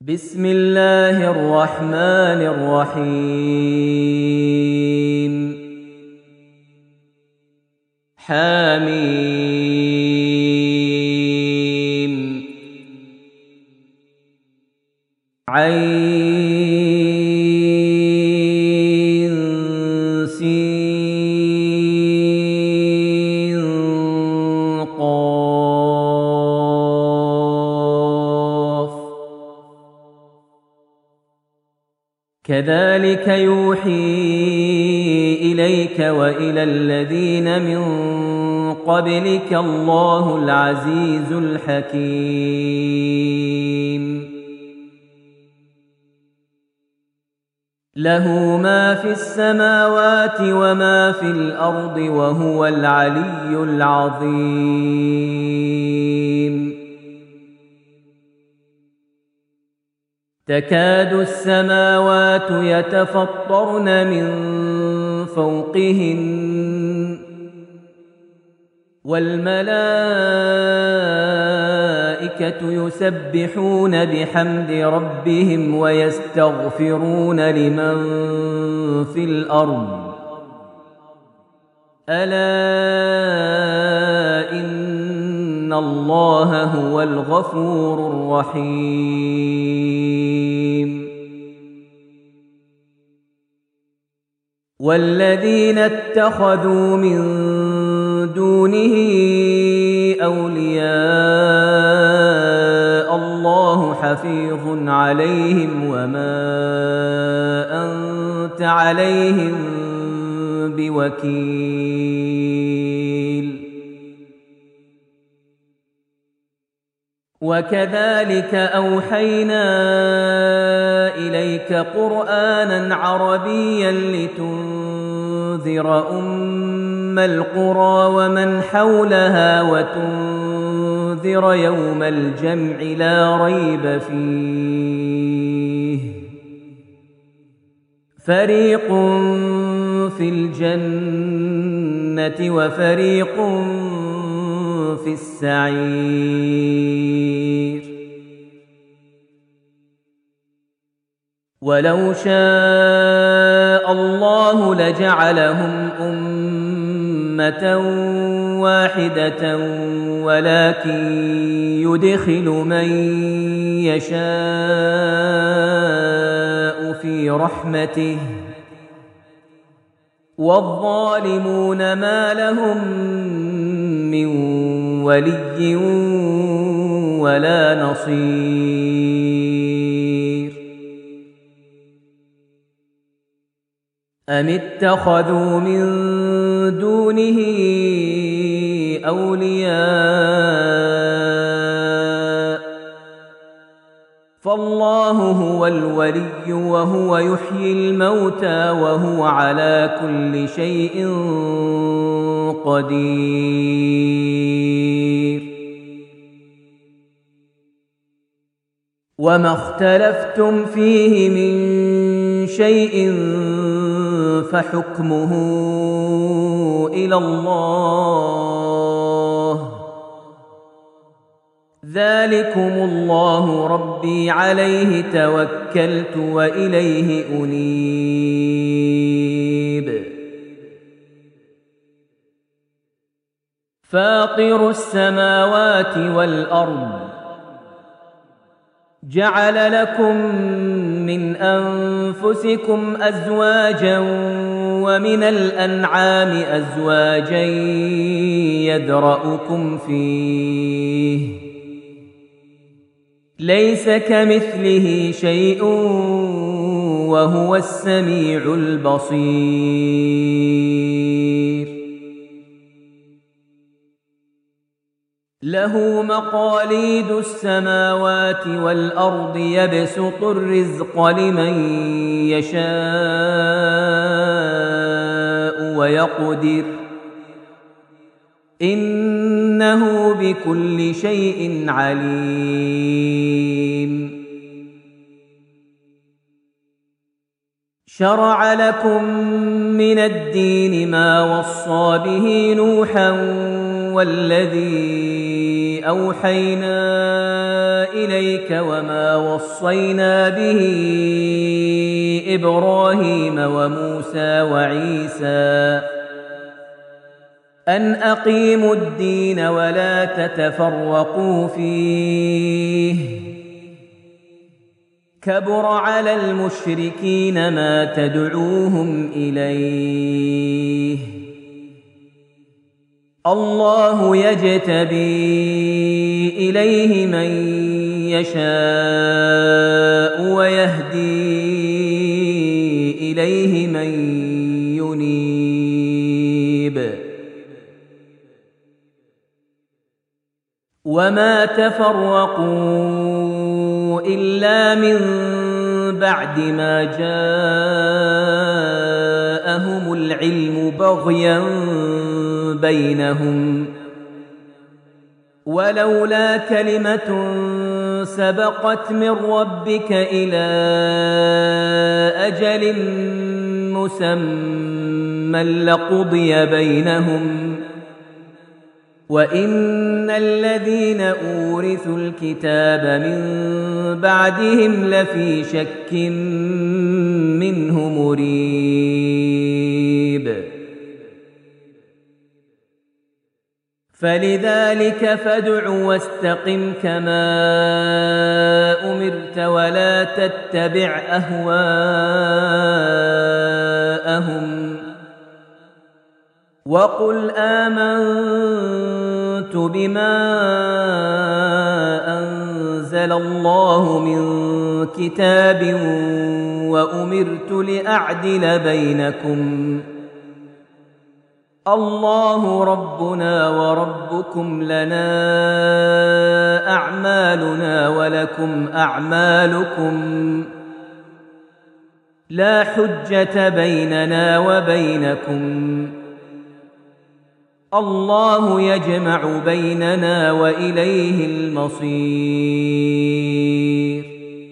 بسم الله الرحمن الرحيم حميم عين سين قاف كذلك يوحي إليك وإلى الذين من قبلك الله العزيز الحكيم له ما في السماوات وما في الأرض وهو العلي العظيم تكاد السماوات يتفطرن من فوقهن والملائكة يسبحون بحمد ربهم ويستغفرون لمن في الأرض ألا إن الله هو الغفور الرحيم والذين اتخذوا من دونه أولياء الله حفيظ عليهم وما أنت عليهم بوكيل وكذلك أوحينا إليك قرآنا عربيا لتنذر أم القرى ومن حولها وتنذر يوم الجمع لا ريب فيه فريق في الجنة وفريق في السعير ولو شاء الله لجعلهم أمة واحدة ولكن يدخل من يشاء في رحمته والظالمون ما لهم من ولي ولا نصير أم اتخذوا من دونه أولياء فالله هو الولي وهو يحيي الموتى وهو على كل شيء قدير وما اختلفتم فيه من شيء فحكمه إلى الله ذلكم الله ربي عليه توكلت وإليه أنيب فاطر السماوات والأرض جعل لكم من أنفسكم أزواجا ومن الأنعام أزواجا يذرأكم فيه ليس كمثله شيء وهو السميع البصير له مقاليد السماوات والأرض يبسط الرزق لمن يشاء ويقدر إنه بكل شيء عليم شرع لكم من الدين ما وصى به نوحا والذي أوحينا إليك وما وصينا به إبراهيم وموسى وعيسى أن أقيموا الدين ولا تتفرقوا فيه كبر على المشركين ما تدعوهم إليه الله يجتبي إليه من يشاء ويهدي إليه من ينيب وما تفرقوا إلا من بعد ما جاءهم العلم بغيا بينهم ولولا كلمة سبقت من ربك إلى أجل مسمى لقضي بينهم وإن الذين أورثوا الكتاب من بعدهم لفي شك منه مريب فلذلك فادع واستقم كما أمرت ولا تتبع أهواءهم وقل آمنت بما أنزل الله من كتاب وأمرت لأعدل بينكم الله ربنا وربكم لنا أعمالنا ولكم أعمالكم لا حجة بيننا وبينكم الله يجمع بيننا وإليه المصير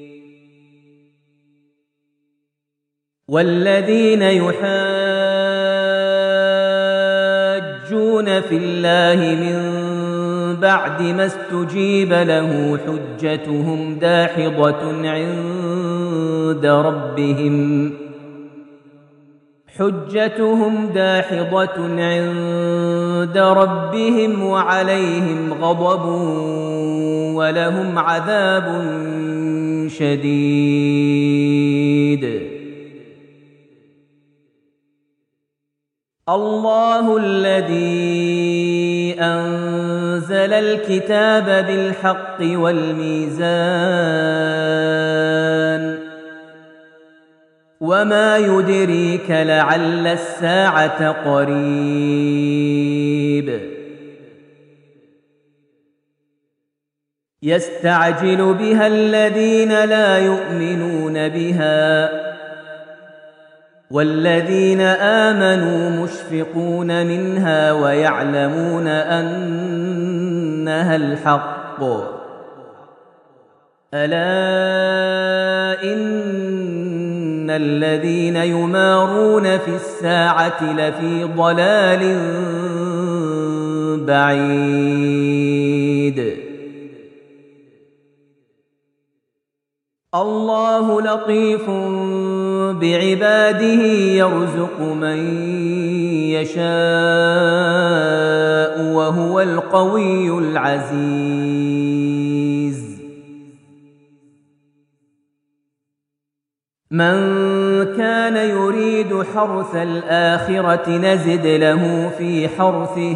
والذين يحاجون في الله من بعد ما استجيب له حجتهم داحضة عند ربهم وعليهم غضب ولهم عذاب شديد الله الذي أنزل الكتاب بالحق والميزان وما يدريك لعل الساعة قريب يستعجل بها الذين لا يؤمنون بها والذين آمنوا مشفقون منها ويعلمون أنها الحق ألا إن الذين يمارون في الساعة لفي ضلال بعيد الله لطيف بعباده يرزق من يشاء وهو القوي العزيز من كان يريد حرث الآخرة نزد له في حرثه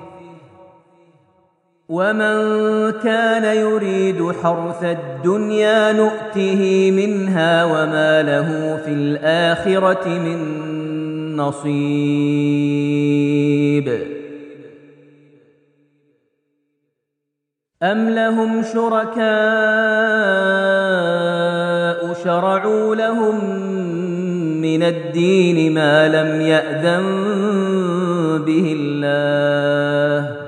ومن كان يريد حرث الدنيا نؤته منها وما له في الآخرة من نصيب أم لهم شركاء شرعوا لهم من الدين ما لم يأذن به الله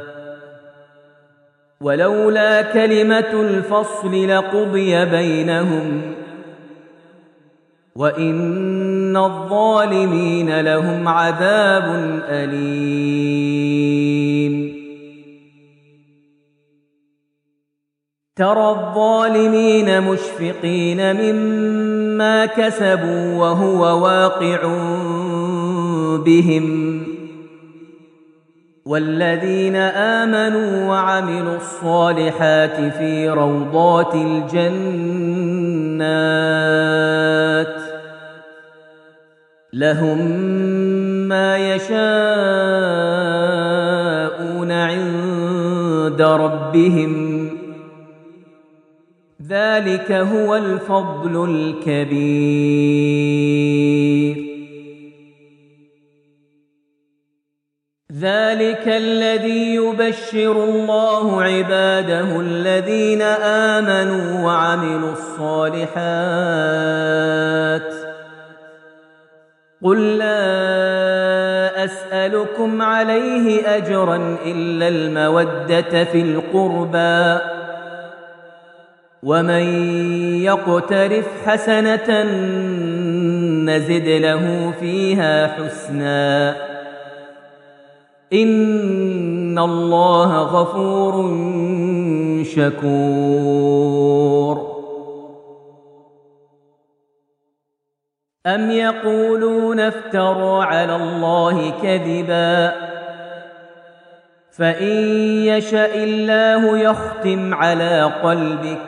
ولولا كلمة الفصل لقضي بينهم وإن الظالمين لهم عذاب أليم ترى الظالمين مشفقين مما كسبوا وهو واقع بهم والذين آمنوا وعملوا الصالحات في روضات الجنات لهم ما يشاءون عند ربهم ذلك هو الفضل الكبير ذلك الذي يبشر الله عباده الذين آمنوا وعملوا الصالحات قل لا أسألكم عليه أجرا إلا المودة في القربى ومن يقترف حسنة نزد له فيها حسنا إن الله غفور شكور أم يقولون افترى على الله كذبا فإن يشاء الله يختم على قلبك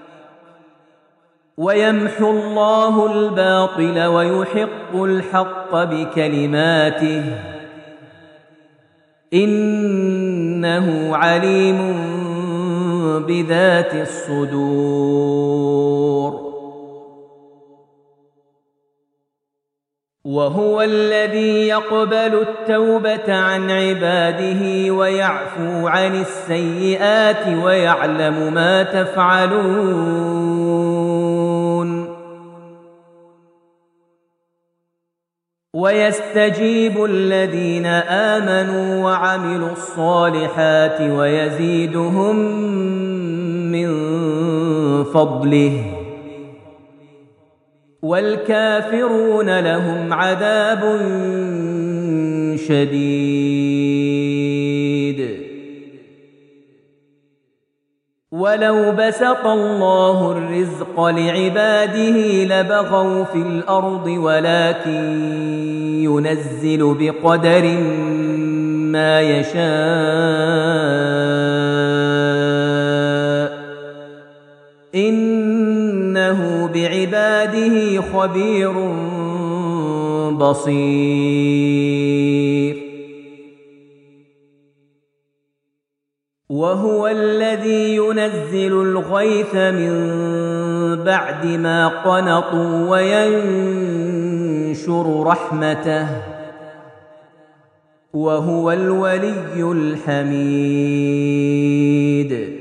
ويمحو الله الباطل ويحق الحق بكلماته إنه عليم بذات الصدور وهو الذي يقبل التوبة عن عباده ويعفو عن السيئات ويعلم ما تفعلون ويستجيب الذين آمنوا وعملوا الصالحات ويزيدهم من فضله والكافرون لهم عذاب شديد ولو بسط الله الرزق لعباده لبغوا في الأرض ولكن ينزل بقدر ما يشاء إنه بعباده خبير بصير وهو الذي ينزل الغيث من بعد ما قنطوا وينشر رحمته وهو الولي الحميد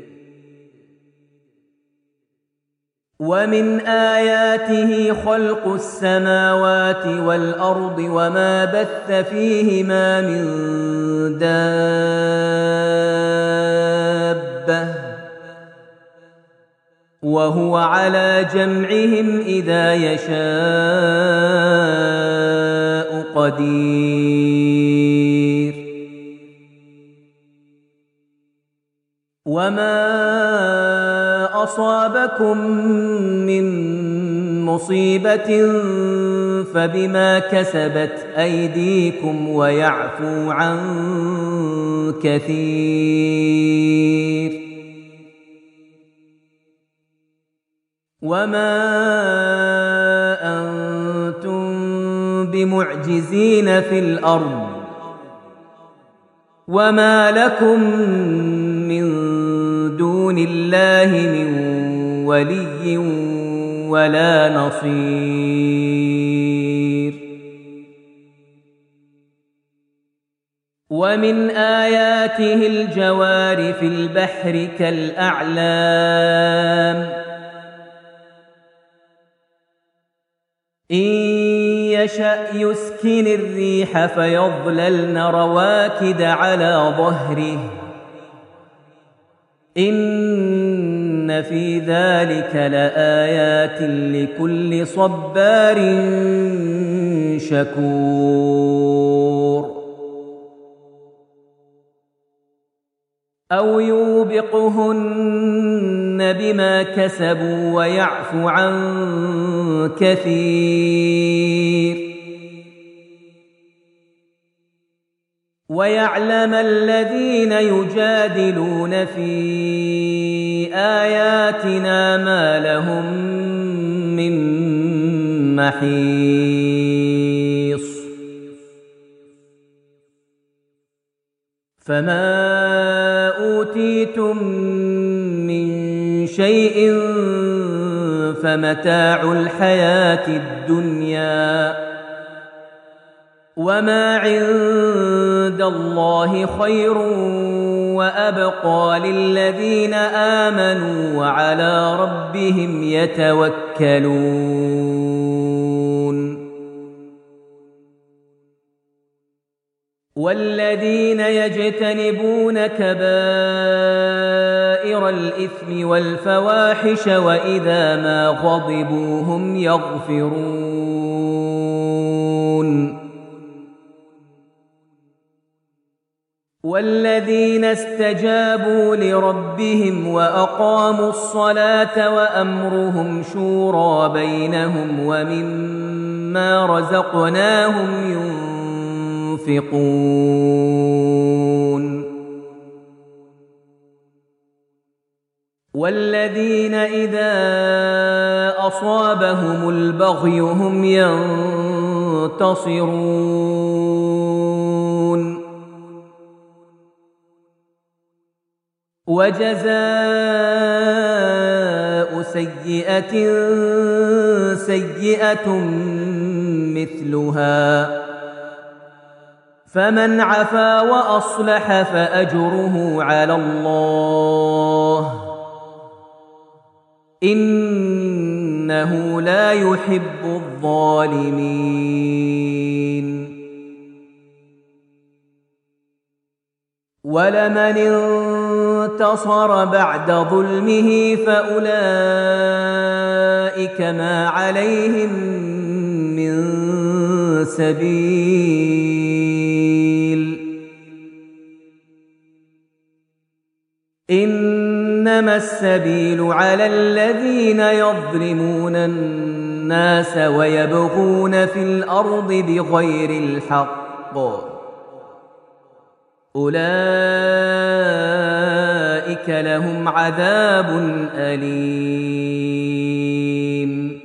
ومن آياته خلق السماوات والأرض وما بث فيهما من دابة وهو على جمعهم إذا يشاء قدير وما أصابكم من مصيبة فبما كسبت أيديكم ويعفو عن كثير وما أنتم بمعجزين في الأرض وما لكم من دون الله من ولي ولا نصير ومن آياته الجوار في البحر كالأعلام إن يشأ يسكن الريح فيظللن رواكد على ظهره إن في ذلك لآيات لكل صبار شكور أو يوبقهن بما كسبوا ويعفو عن كثير ويعلم الذين يجادلون في آياتنا ما لهم من محيص فما أوتيتم من شيء فمتاع الحياة الدنيا وما عند الله خير وأبقى للذين آمنوا وعلى ربهم يتوكلون والذين يجتنبون كبائر الإثم والفواحش وإذا ما غضبوا هم يغفرون والذين استجابوا لربهم وأقاموا الصلاة وأمرهم شورى بينهم ومما رزقناهم ينفقون والذين إذا أصابهم البغي هم ينتصرون وجزاء سيئة سيئة مثلها فمن عفا وأصلح فأجره على الله إنه لا يحب الظالمين ولمن انتصر بعد ظلمه فأولئك ما عليهم من سبيل إنما السبيل على الذين يظلمون الناس ويبغون في الأرض بغير الحق أولئك لهم عذاب أليم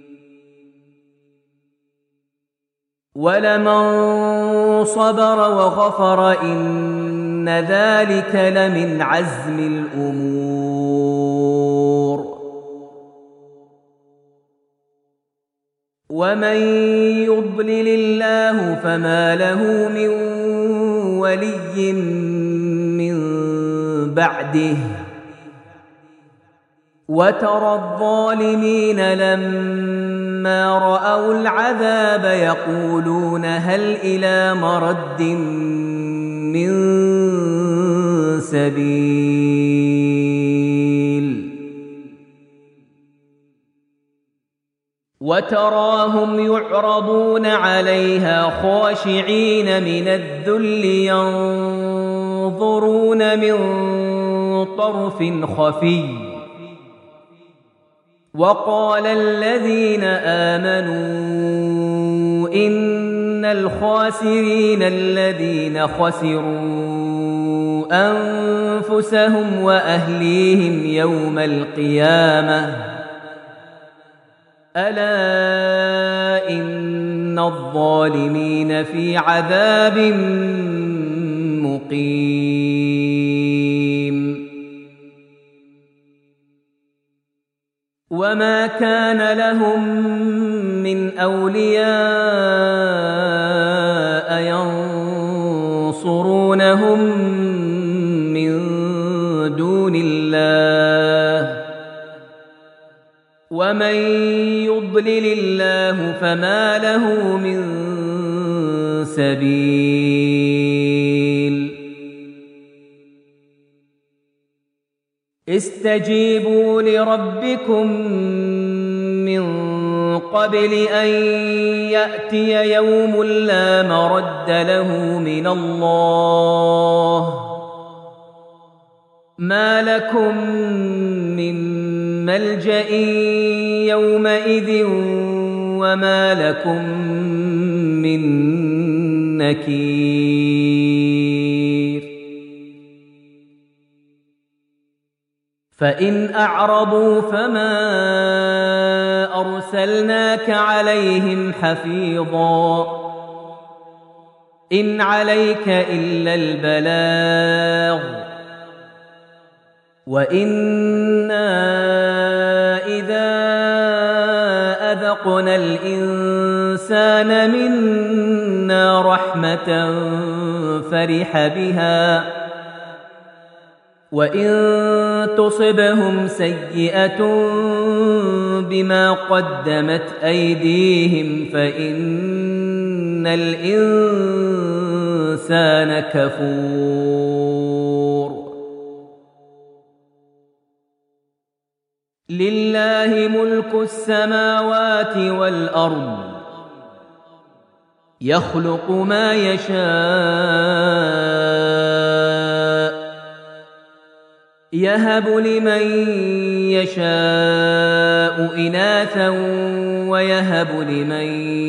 ولمن صبر وغفر إن ذلك لمن عزم الأمور ومن يضلل الله فما له من ولي من بعده وترى الظالمين لما رأوا العذاب يقولون هل إلى مرد من سبيل وتراهم يعرضون عليها خاشعين من الذل ينظرون من طرف خفي وقال الذين آمنوا إن الخاسرين الذين خسروا أنفسهم وأهليهم يوم القيامة ألا إن الظالمين في عذاب مقيم وما كان لهم من أولياء ينصرونهم من دون الله ومن يضلل الله فما له من سبيل استجيبوا لربكم من قبل أن يأتي يوم لا مرد له من الله ما لكم من ملجأ يومئذ وما لكم من نكير فإن أعرضوا فما أرسلناك عليهم حفيظا إن عليك إلا البلاغ وإنا إذا أذقنا الإنسان منا رحمة فرح بها وإن تصبهم سيئة بما قدمت أيديهم فإن الإنسان كفور لله ملك السماوات والأرض يخلق ما يشاء يهب لمن يشاء إناثا ويهب لمن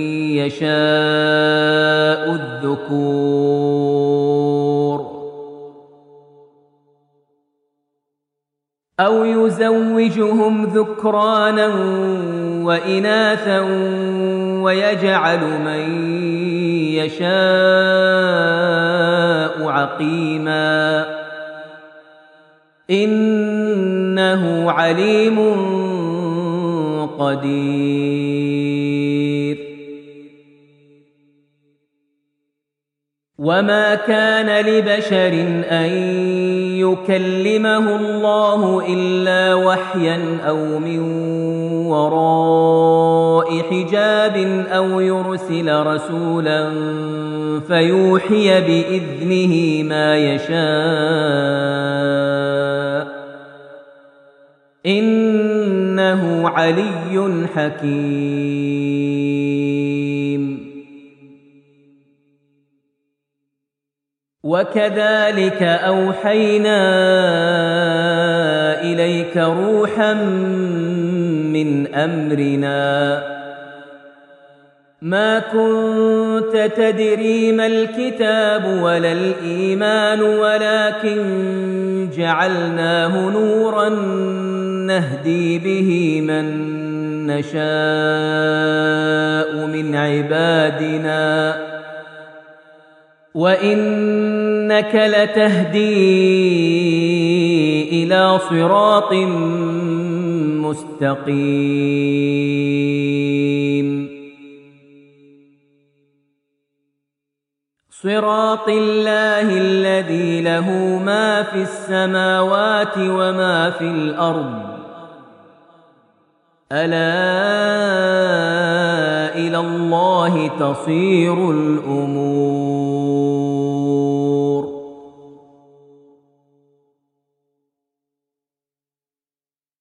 يشاء الذكور أو يزوجهم ذكرانا وإناثا ويجعل من يشاء عقيما إنه عليم قدير وما كان لبشر أن يكلمه الله إلا وحيا أو من وراء حجاب أو يرسل رسولا فيوحي بإذنه ما يشاء إنه علي حكيم وكذلك أوحينا إليك روحا من أمرنا ما كنت تدري ما الكتاب ولا الإيمان ولكن جعلناه نورا نهدي به من نشاء من عبادنا وإنك لتهدي إلى صراط مستقيم صراط الله الذي له ما في السماوات وما في الأرض ألا إلى الله تصير الأمور